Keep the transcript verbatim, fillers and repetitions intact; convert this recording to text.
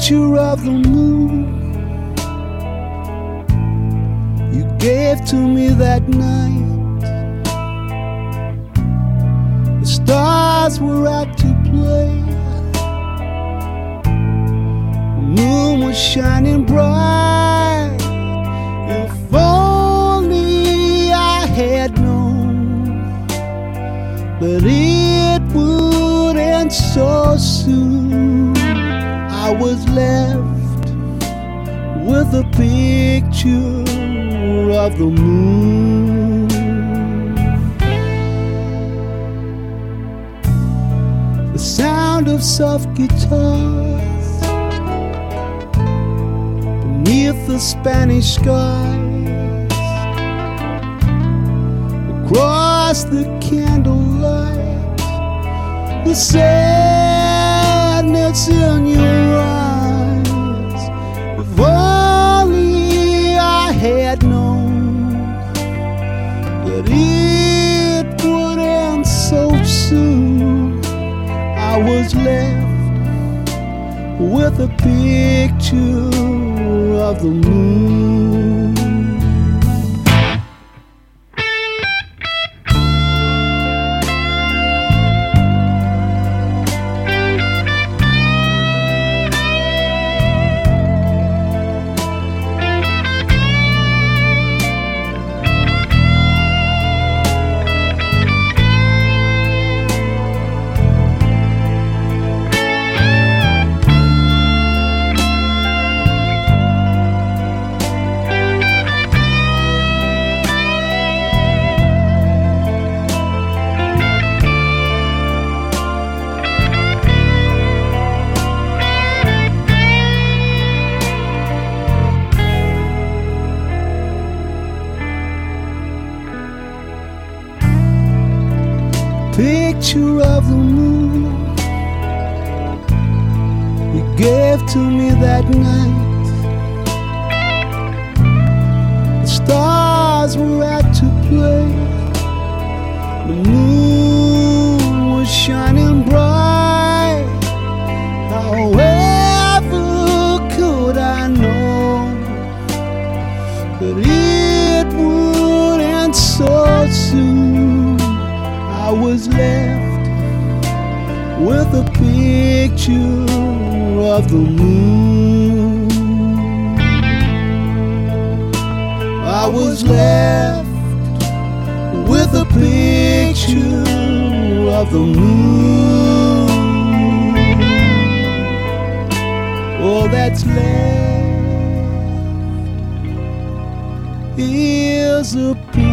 picture of the moon you gave to me that night. The stars were out to play. The moon was shining bright. If only I had known that it would end so soon. I was left with a picture of the moon. The sound of soft guitars beneath the Spanish skies, across the candlelight, the sadness in your eyes. If only I had known that it would end so soon. I was left with a picture of the moon. Picture of the moon you gave to me that night. The stars were out to play. The moon was shining bright. However could I know that it would end so soon? I was left with a picture of the moon. I was left with a picture of the moon. All that's left is a picture